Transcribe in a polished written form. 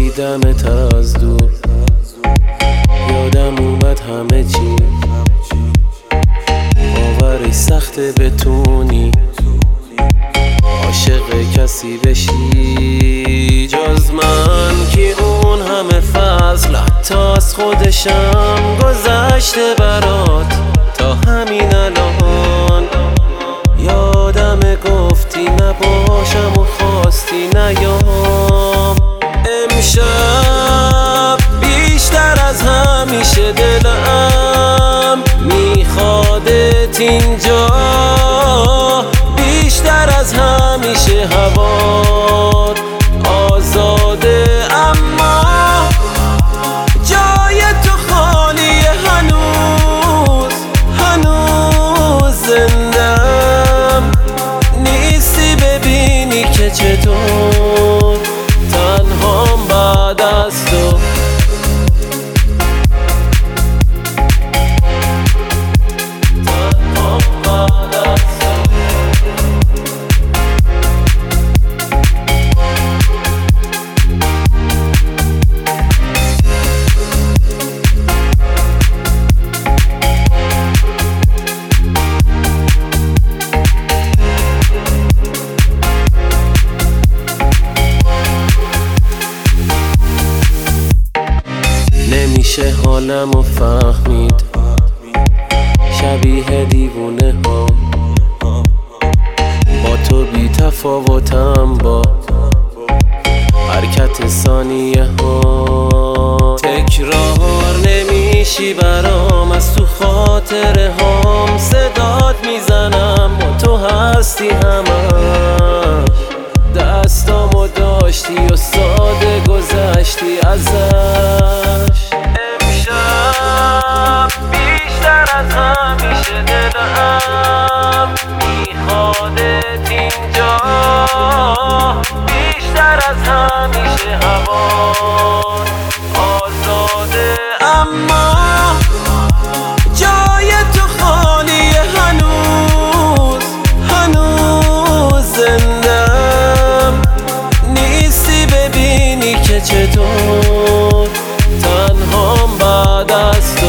دیدمت از دور، یادم اومد همه چی. باورش سخته بتونی عاشق کسی بشی جز من، که اون همه فضل حتی از خودشم گذشته برات. تا همین الان یادم گفتی نباشم و خواستی نیام. امشب بیشتر از همیشه دلم میخوادت اینجا، بیشتر از همیشه هوات آزاده، اما جای تو خالیه. هنوز زندم نیستی ببینی که چطور تنهام بعد از تو. نمیشه حالمو فهمید، شبیه دیوونه ها با تو بی تفاوتم، با حرکت ثانیه ها. تکرار نمیشی برام، از تو خاطره هام صدات میزنم و تو هستی همش. دستامو داشتی و ساده گذشتی ازش. بیشتر از همیشه دلم میخوادت اینجا، بیشتر از همیشه هوات آزاده، اما جای تو خالیه. هنوز زندم نیستی ببینی که چطور تنهام بعد از